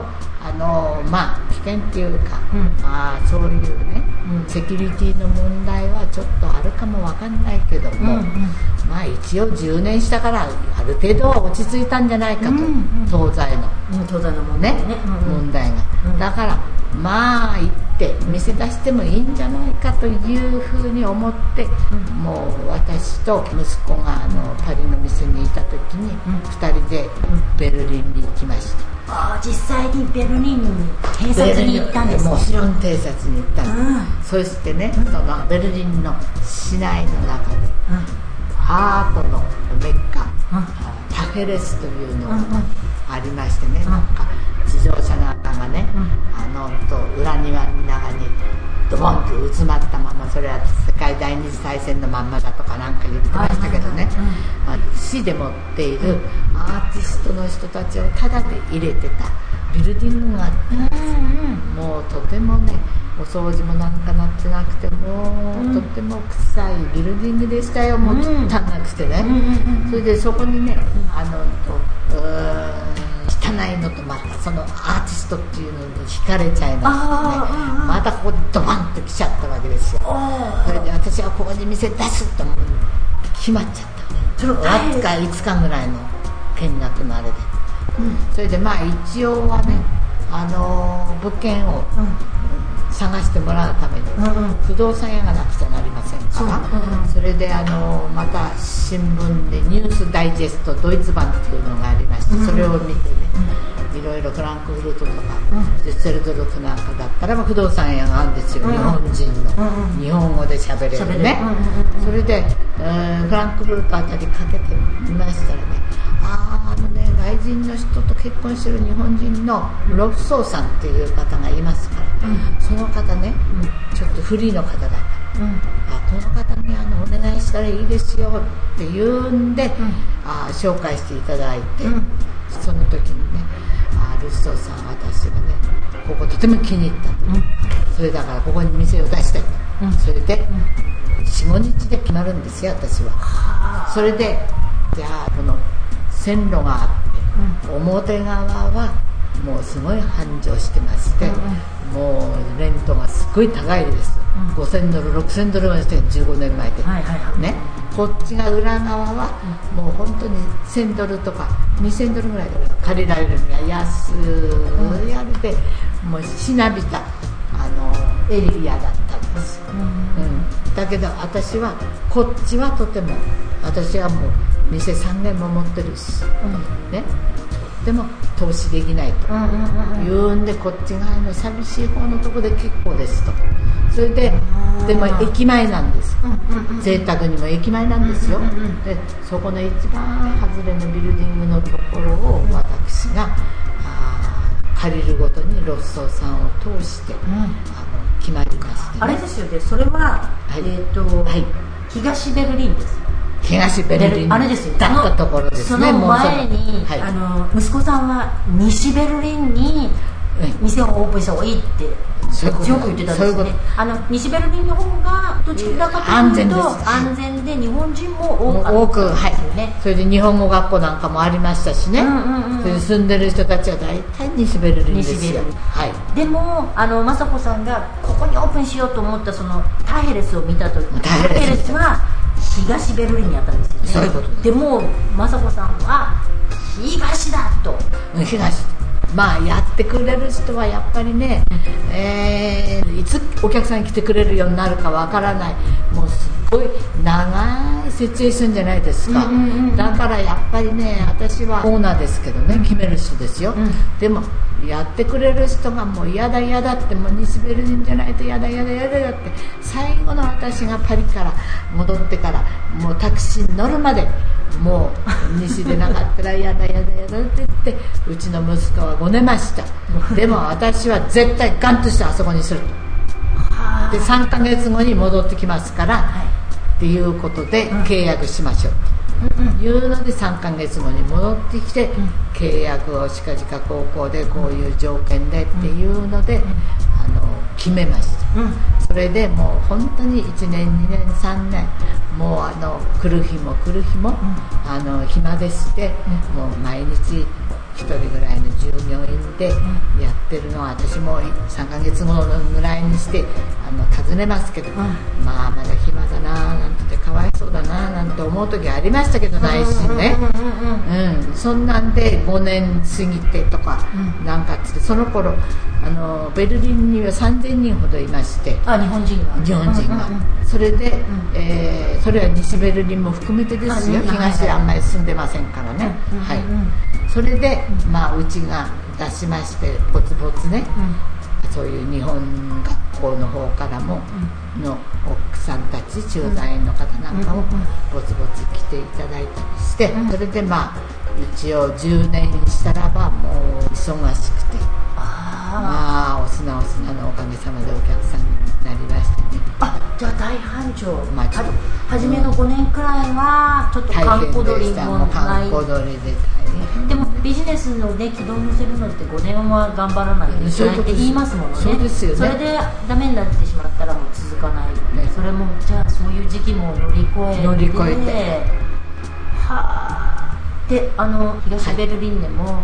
あのまあ危険っていうか、 うん、 あそういうね、うん、セキュリティの問題はちょっとあるかもわかんないけども、うんうん、まあ一応じゅうねんしたからある程度は落ち着いたんじゃないかと、うんうん、東西の、 うん、東西の問題ね、 ね、うんうん、問題が、うん、だからまあ行って店出してもいいんじゃないかというふうに思って、うん、もう私と息子があのパリの店にいた時に、うん、ふたりでベルリンに行きました。 あ実際にベルリンに偵察に行ったんですか？ もちろん偵察に行ったんです、うん、そしてね、うん、そのベルリンの市内の中で、うん、アートのメッカ、うん、タフェレスというのがありましてね、うん、なんか自動車なんかがね、うん、あのと裏庭の中にドボンと渦まったまま、それは世界第二次大戦のまんまだとかなんか言ってましたけどね、市で持っているアーティストの人たちをタダで入れてたビルディングがあったんです、うんうん、もうとてもねお掃除もなんかなってなくてもう、うん、とても臭いビルディングでしたよ、もう汚くてね、うんうんうん、それでそこにねあのとうーん汚いのとまたそのアーティストっていうのに惹かれちゃいますね。またここでドバンと来ちゃったわけですよ。それで私はここに店出すと思う決まっちゃったわずかいつかぐらいの見学のあれで、うん、それでまあ一応はね、あのー、物件を、うん探してもらうために、うんうん、不動産屋がなくちゃなりませんから、うんうん、それであのまた新聞でニュースダイジェストドイツ版っていうのがありまして、うんうん、それを見てね、うん、いろいろフランクフルトとか、うん、デュッセルドルフなんかだったら不動産屋があるんですよ、うん、日本人の、うんうん、日本語で喋れるね、うんうんうん、それで、えー、フランクフルトあたりかけてみましたらね、あ, あのね外人の人と結婚してる日本人のロフソーさんっていう方がいますから、うん、その方ね、うん、ちょっとフリーの方だから、うん、あこの方にあのお願いしたらいいですよって言うんで、うん、あ紹介していただいて、うん、その時にねあロフソーさん私がねこことても気に入った、うん、それだからここに店を出したい、うん、それで、うん、よん、ごにちで決まるんですよ私は。それでじゃあこの線路があって、うん、表側はもうすごい繁盛してまして、うんうん、もうレントがすごい高いです、うん、ごせんドルろくせんドルまでしてじゅうごねんまえで、はいはいはい、ね、こっちが裏側はもう本当にせんドルとかにせんドルぐらいで借りられるのが安いあれで、うん、もうしなびたあのエリアだったんです、うんうん、だけど私はこっちはとても私はもう店さんげんも持ってるし、うんね、でも投資できないと言うんで、こっち側の寂しい方のところで結構ですと。それででも駅前なんです、うんうん、贅沢にも駅前なんですよ、うんうんうん、でそこの一番外れのビルディングのところを私があ借りるごとにロッソーさんを通して、うん、あの決まりまして、ね、 あれですよね、それは、はい、えーとはい、東ベルリンです。 東ベルリンあれですよ、 だったところですね。 その前に、はい、あの息子さんは西ベルリンに店をオープンした方がいいって強く言ってたんですね。あの西ベルリンの方がどちらかというと安全で日本人も多かったんですよね。 それで日本語学校なんかもありましたしね、うんうんうん、それで住んでる人たちは大体西ベルリンですよ。はい、 でもあの雅子さんがここにオープンしようと思ったそのタヘレスを見た時、タヘレスは東ベルリンにあったんですよね。 そういうことでも雅子さんは東だと。 東まあやってくれる人はやっぱりね、えー、いつお客さんに来てくれるようになるかわからない、もうすごい長い設営するんじゃないですか、うんうんうん、だからやっぱりね私はオーナーですけどね、決める人ですよ、うん、でもやってくれる人がもう嫌だ嫌だって、もう西ベルリンじゃないと嫌だ嫌だ嫌だって、最後の私がパリから戻ってからもうタクシーに乗るまでもう西でなかったら嫌だ嫌だ嫌だって言ってうちの息子はごねました。でも私は絶対ガンとしてあそこにすると。でさんかげつごに戻ってきますから、はい、っていうことで契約しましょうと、うん、いうのでさんかげつごに戻ってきて、うん、契約を近々高校でこういう条件でっていうので、うん、あの決めました、うん、それでもう本当にいちねんにねんさんねんもうあの来る日も来る日も、うん、あの暇でして、うん、もう毎日ひとりぐらいの従業員でやってるのは、私もさんかげつごぐらいにしてあの訪ねますけど、うん、まあまだ暇だななんてかわいそうだななんて思う時ありましたけど、内心ね、うん、そんなんでごねん過ぎてとか、うん、なんかつって、その頃あのベルリンにはさんぜんにんほどいまして、 あ、日本人が日本人が、うんうんうん、それで、うん、えー、それは西ベルリンも含めてですよ、東はあんまり住んでませんからね、うんうんうん、はい、それで、まあ、うちが出しまして、ぼつぼつね、うん、そういう日本学校の方からも、うん、の奥さんたち駐在員の方なんかもぼつぼつ来ていただいたりして、うん、それでまあ一応じゅうねんしたらばもう忙しくて、あ、まあお砂お砂のおかげさまでお客さんになりましたね。 あ、じゃあ大繁盛、まあ、は初めのごねんくらいはちょっと観光鳥もない、 観光鳥で大変でもビジネスの、ね、軌道に乗せるのってごねんは頑張らないといけないって言いますものね。 そうですよね。 それでダメになってしまったらもう続かない、ね、それもじゃあそういう時期も乗り越えて乗り越えてはあ。で、あの東ベルリンでも、はい、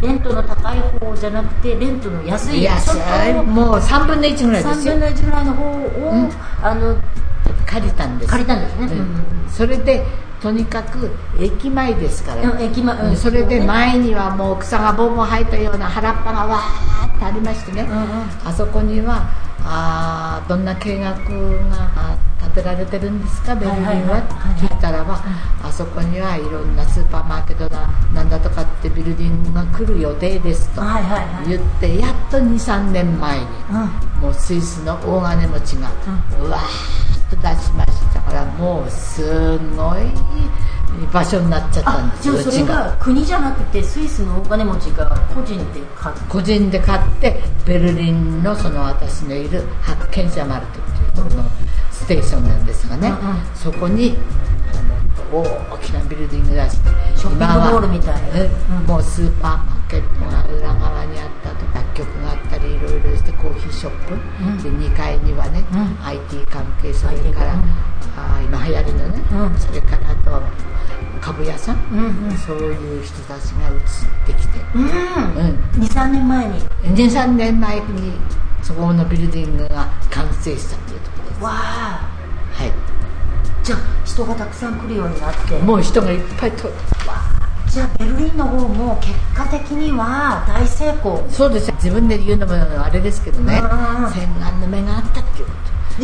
レントの高い方じゃなくてレントの安い、 安い、もうさんぶんのいちぐらいですよ。 さんぶんのいちぐらいの方を、うん、あの借りたんです。 借りたんですね、うん、 それでとにかく駅前ですから、 うん、駅前、うん、 それで前にはもう草がボンボン生えたような原っぱがわーってありましてね、うんうん、あそこにはあどんな計画が建てられてるんですかベルリンはって聞いたらば、あそこにはいろんなスーパーマーケットだなんだとかってビルディングが来る予定ですと言って、やっと にさんねんまえに、うん、もうスイスの大金持ちが、うん、うわーっと出しましたから、もうすごい場所になっちゃったんですよ。 じゃあそれが国じゃなくてスイスのお金持ちが個人で買って個人で買ってベルリンのその私のいる発見者マルトっていうところのステーションなんですがね、うんうん、そこにあの大きなビルディング出してショッピングモールみたいな、 うん、もうスーパーマーケットが裏側にあったとか薬局があったりいろいろしてコーヒーショップ、うん、でにかいにはね、うん、アイティー 関係、それから、うん、あ今流行りのね、うん、それからあと株屋さん、うんうん、そういう人たちが移ってきて、 うんうん、にさんねんまえににさんねんまえにそこのビルディングが完成したというところです。 わあ、 はい、 じゃあ人がたくさん来るようになって、 もう人がいっぱい通る。 わあ、じゃあベルリンの方も結果的には大成功。 そうです。自分で言うのもあれですけどね、洗顔の目があったっていうこと、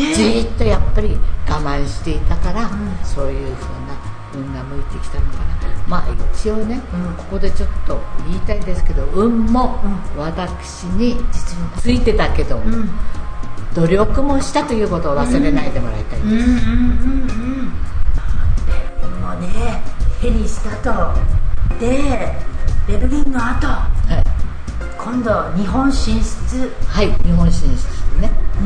ね、じーっとやっぱり我慢していたから、うん、そういうふうな運が向いてきたのかな。まあ一応ね、うん、ここでちょっと言いたいですけど、運も私についてたけど、うん、努力もしたということを忘れないでもらいたいです。うんうんうんうん。 もうね、ヘリしたとでベルリンの後、はい、今度日本進出。 はい、日本進出ね。 うん。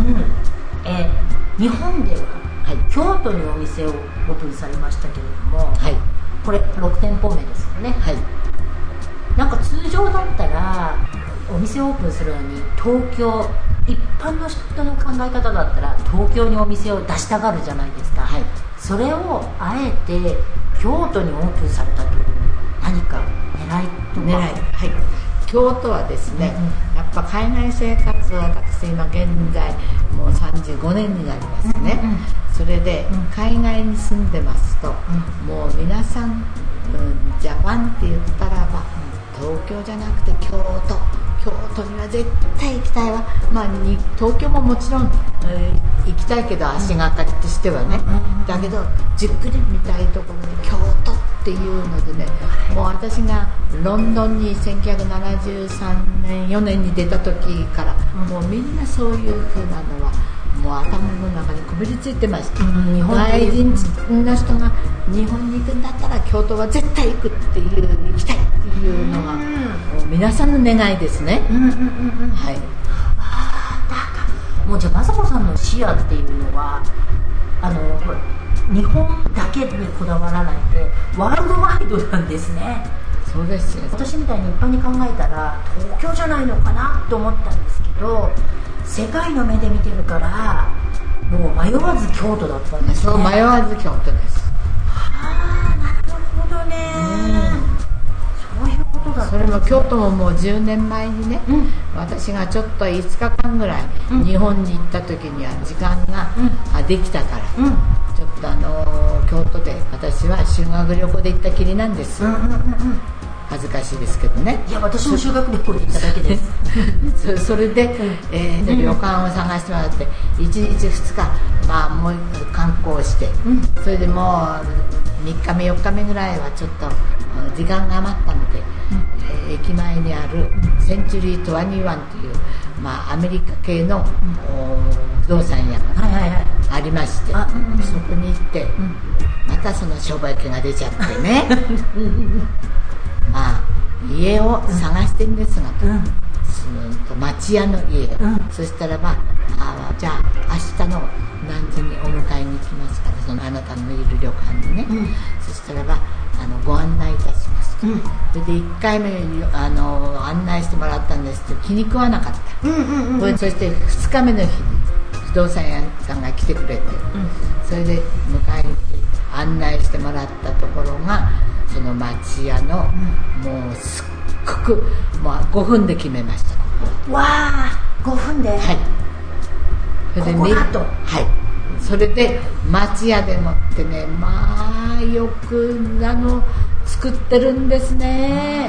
えー、日本では、はい、京都にお店をオープンされましたけれども、はい、これろくてんぽめですよね。はい。なんか通常だったらお店をオープンするのに東京、一般の人の考え方だったら東京にお店を出したがるじゃないですか。はい。それをあえて京都にオープンされたという何か狙いとか。 狙い、はい。京都はですね、うん、やっぱ海外生活は私今現在もうさんじゅうごねんになりますね、うんうん、それで海外に住んでますと、うん、もう皆さん、うん、ジャパンって言ったらば東京じゃなくて京都、京都には絶対行きたいわ、まあ、に東京ももちろん、えー、行きたいけど足がかりとしてはね、うん、だけどじっくり見たいところに京都っていうのでね、もう私がロンドンにせんきゅうひゃくななじゅうさんねんよねんに出た時から、うん、もうみんなそういう風なのはもう頭の中にこびりついてました、うん、日本外人の人が日本に行くんだったら京都は絶対行くっていう、行きたいっていうのが、うん、もう皆さんの願いですね、うんうんうんうん、はい。 ああ、だからもうじゃあ雅子さんの視野っていうのはあのほら日本だけにこだわらないでワールドワイドなんですね。 そうですよ。 私みたいに一般に考えたら東京じゃないのかなと思ったんですけど、世界の目で見てるからもう迷わず京都だったんですね。 そう、迷わず京都です。 はあ、なるほどね、うん、そういうことだったそれも京都ももうじゅうねんまえにね、うん、私がちょっといつかかんぐらい日本に行った時には時間が、うん、できたから、うん、ちょっとあの京都で私は修学旅行で行ったきりなんです、うんうんうんうん、恥ずかしいですけどね。 いや私も修学旅行で行っただけですそ, それで、うんえー、で旅館を探してもらっていちにちふつか、まあ、もう観光して、うん、それでもうみっかめよっかめぐらいはちょっと時間が余ったので、うんえー、駅前にあるセンチュリーにじゅういちという、まあ、アメリカ系の、うん、不動産屋がありまして、はいはいはい、そこに行って、うん、またその商売気が出ちゃってねまあ家を探してるんですが、うん、その町屋の家を、うん、そしたらばあじゃあ明日の何時にお迎えに行きますからそのあなたのいる旅館にね、うん、そしたらばあのご案内いたしますと、うん、それでいっかいめにあの案内してもらったんですけど気に食わなかった、うんうんうん、そしてふつかめの日に不動産屋さんが来てくれて、うん、それで迎えに来て案内してもらったところがその町屋の、うん、もうすっごく、まあ、ごふんで決めました。 わあごふんで、はい、 それでここだと、 はい、それで町屋でもってねまあよくあの作ってるんですね。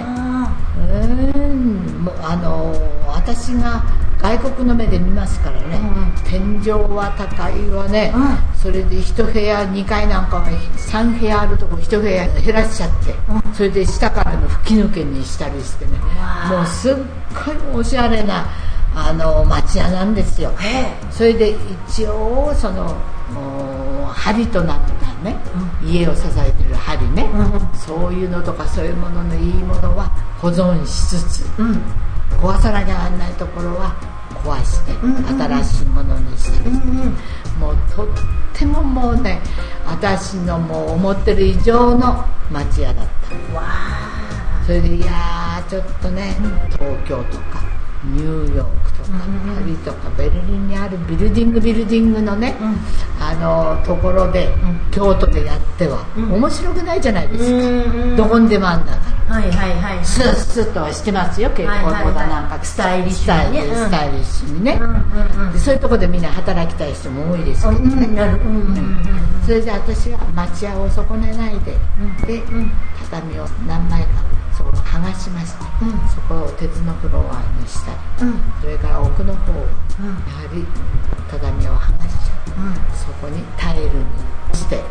うんあの私が外国の目で見ますからね、うん、天井は高いわね、うん、それでいち部屋にかいなんかはさん部屋あるとこいち部屋減らしちゃって、うん、それで下からの吹き抜けにしたりしてね、もうすっごいおしゃれなあの町屋なんですよ。それで一応その梁となったね、うん、家を支えてる梁ね、うん、そういうのとかそういうもののいいものは保存しつつ、うん、壊さなきゃならないところは壊して、うんうんうん、新しいものにしたり、うんうん、もうとってももうね私のもう思ってる以上の町屋だった。わそれでいやちょっとね、うん、東京とかニューヨークとかパリとかベルリンにあるビルディングビルディングのね、うん、あのところで、うん、京都でやっては、うん、面白くないじゃないですか、うん、どこにでもあんだから、はいはいはい、スッスッとしてますよ結構、はいはいはい、なんかスタイリッシュにね、 スタイリッシュにね、うんうんうん、でそういうところでみんな働きたい人も多いですけどね、うんうんうん、それで私は町屋を損ねないで、うん、で、うん、畳を何枚かそう剥がしまして、うん、そこを鉄のフロアにしたり、うん、それから奥の方は、うん、やはり畳を剥がしちゃう、うん、そこにタイルにして、うん、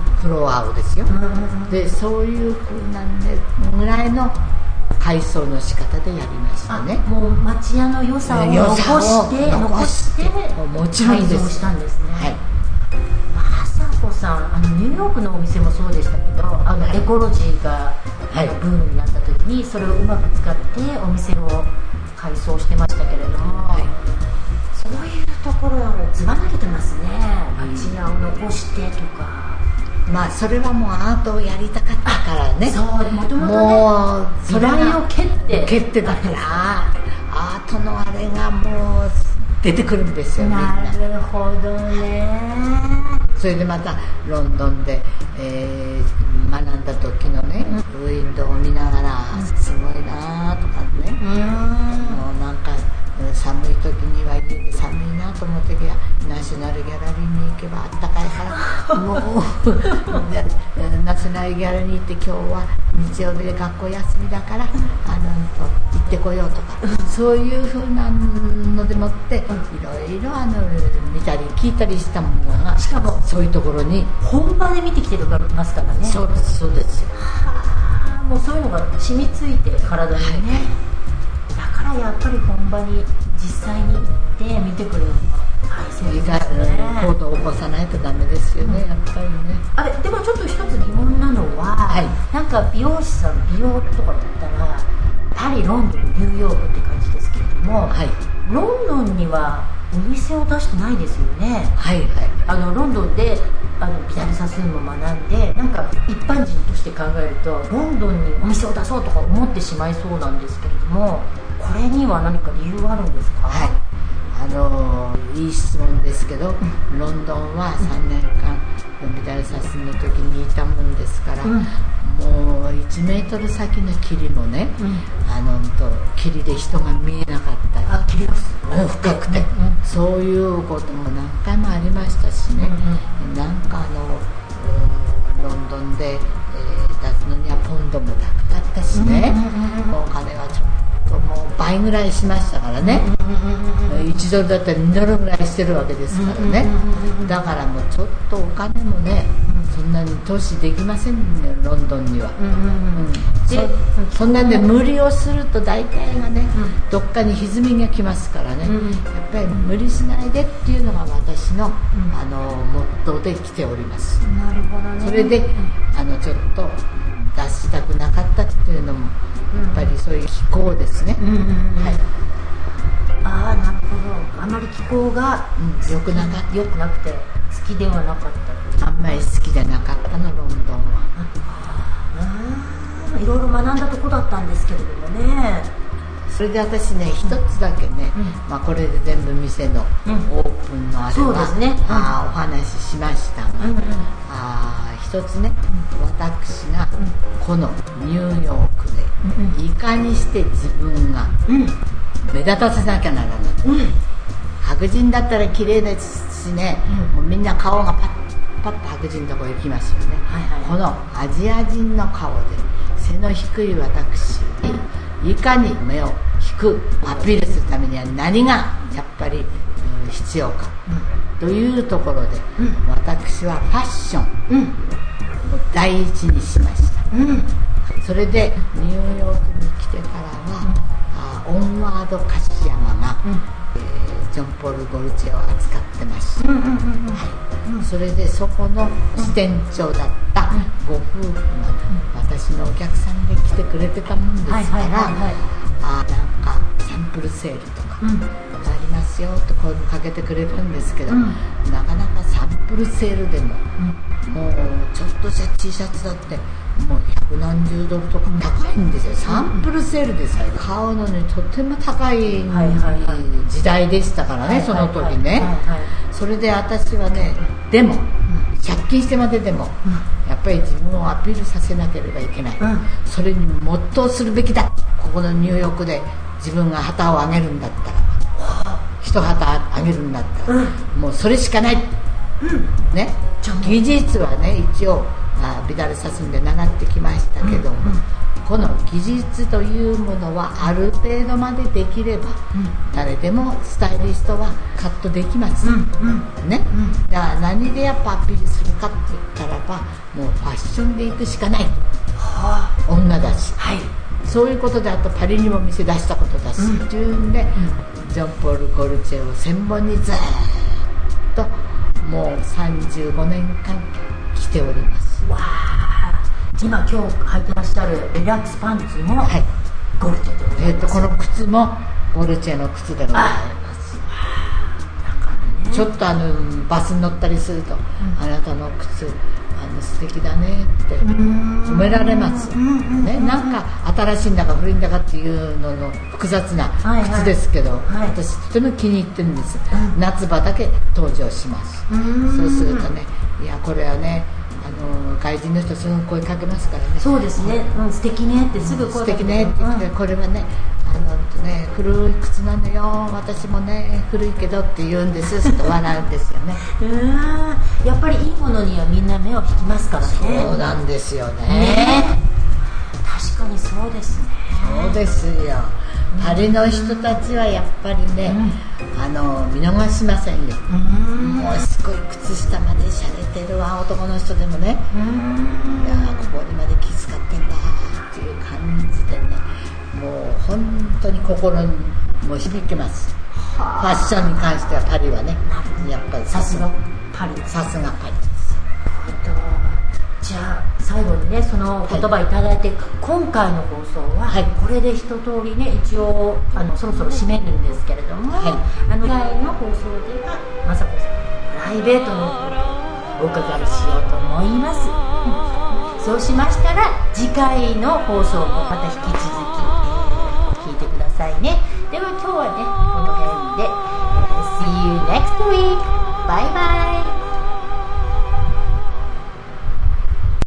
フロアをですよ、うんうん、でそういう風なんでぐらいの改装の仕方でやりましたね。 もう町屋の良さを残して残してもちろんです改造したんですね。 はい、 雅子さんあのニューヨークのお店もそうでしたけどあの、はい、エコロジーがはい、ブームになった時にそれをうまく使ってお店を改装してましたけれども、はい、そういうところはずば抜けてますね。町屋を残してとか、 まあそれはもうアートをやりたかったからね。 そうもともとねもうそれを蹴って蹴ってだからアートのあれがもう出てくるんですよ。 なるほどね。 それでまたロンドンで、えー、学んだ時のね、うん、ウィンドウを見ながら、うん、すごいなとかね、うん、もうなんか寒い時には家で寒いなと思う時はナショナルギャラリーに行けばあったかいからもうナショナルギャラリーに行って今日は日曜日で学校休みだからあの行ってこようとかそういう風なのでもっていろいろあの見たり聞いたりしたものがしかもそういうところに本場で見てきてるからますからね。 そうですそうですよ。 はあもうそういうのが染みついて体にね、はいだからやっぱり本場に実際に行って見てくれるのが大切ですね。 行動を起こさないとダメですよね、うん、やっぱりね。 あれでもちょっと一つ疑問なのは、はい、なんか美容師さん美容とかだったらパリロンドンニューヨークって感じですけれども、はい、ロンドンにはお店を出してないですよね。はいはい、あのロンドンであのピタリサスーンも学んでなんか一般人として考えるとロンドンにお店を出そうとか思ってしまいそうなんですけれどもこれには何か理由があるんですか？ はい、ああのいい質問ですけど、うん、ロンドンはさんねんかんビダルサスの時にいたもんですから、うん、もういちメートル先の霧もね、うん、あのと霧で人が見えなかったり、 あ、霧が深くて、うん、そういうことも何回もありましたしね、うんうん、なんかあのロンドンで、えー、出すのにはポンドも高かったしね、うんうんうん、お金はちょっともう倍ぐらいしましたからね、うんうん、いちドルだったらにドルぐらいしてるわけですからね、うんうん、だからもうちょっとお金もね、そんなに投資できませんね、ロンドンには、うんうんうん、そ, そんなんで無理をすると大体がね、うん、どっかに歪みがきますからね、うん、やっぱり無理しないでっていうのが私の、うん、あのモットーで来ております。 なるほどね。 それであのちょっと出したくなかったっていうのも、うん、やっぱりそういう気候ですね、うんうんうん、はい、 ああ、なるほど。あまり気候が良、うん、くなか良くなくて好きではなかった。 あんまり好きじゃなかったの、ロンドンは。 あ、いろいろ学んだとこだったんですけれどもね。 それで私ね、一つだけね、うん、まあ、これで全部店のオープンのあれは、うん、そうですね、うん、あお話ししましたが、うんうん、あ一つね、うん、私がこのニューヨークでいかにして自分が目立たせなきゃならない、うん、白人だったら綺麗ですしね、うん、もうみんな顔がパッパッと白人のとこ行きますよね、はいはい、このアジア人の顔で背の低い私、いかに目を引くアピールするためには何がやっぱり、うん、必要か、うん、というところで、うん、私はファッションを第一にしました、うん、それでニューヨークに来てからは、うん、あオンワード菓子山が、うん、えー、ジョン・ポール・ゴルチェを扱ってました、うんうんうんうん、はいうん、それでそこの支店長だったご夫婦が私のお客さんで来てくれてたもんですから、はいはいはいはい、あなんかサンプルセールとか、うん、ありますよと声をかけてくれるんですけど、うん、なかなかサンプルセールでも、うん、もうちょっとした T シャツだってもう百何十ドルとか高いんですよ、うん、サンプルセールでさえ買うのにとても高い時代でしたからね、はいはいはい、その時ね、はいはいはい、それで私はね、でも、うん、借金してまででも、うん、やっぱり自分をアピールさせなければいけない、うん、それに没頭するべきだ、ここのニューヨークで自分が旗を上げるんだったら、一旗上げるんだったら、うん、もうそれしかない、うんね、技術はね一応あビダルサスンで習ってきましたけども、うんうん、この技術というものはある程度までできれば、うん、誰でもスタイリストはカットできます、うんうんねうん、だから何でやっぱアピールするかって言ったらばもうファッションで行くしかない、はあ、女だし、はい、そういうことであとパリにも店出したことだし、うん、自分で、うん、ジョン・ポール・ゴルチェを専門にずっともうさんじゅうごねんかん着ております。 わあ、今今日履いてらっしゃるリラックスパンツも、はい、ゴルチェでございます、 えー、とこの靴もゴルチェの靴でございます。ね、ちょっとあのバスに乗ったりすると、うん、あなたの靴あの素敵だねって褒められます、ね、なんか新しいんだか古いんだかっていうのの複雑な靴ですけど、はいはい、私とても気に入ってるんです、うん、夏場だけ登場します。そうするとね、いやこれはねあの外人の人すぐ声かけますからね。 そうですね、うん、素敵ねってすぐ声かけて、 素敵ねって言って、うん、これはねあのね古い靴なのよ、私もね古いけどって言うんですと笑うんですよね。 うん、やっぱりいいものにはみんな目を引きますからね。 そうなんですよ ね, ね確かにそうですね。 そうですよ、パリの人たちはやっぱりね、うん、あの見逃しませんよ。うん、もうすごい靴下まで洒落てるわ、男の人でもね、うん、いやここにまで気遣ってんだっていう感じでね、もう本当に心にもう響きます。ファッションに関してはパリはね、やっぱりさすがパリ、 さすがパリです。 じゃあ最後にねその言葉いただいて、はい、今回の放送はこれで一通りね一応あのそろそろ締めるんですけれども、はい、あの次回の放送では雅子さんプライベートの方をお伺いしようと思います、うん、そうしましたら次回の放送もまた引き続き、えー、聞いてくださいね。では今日はね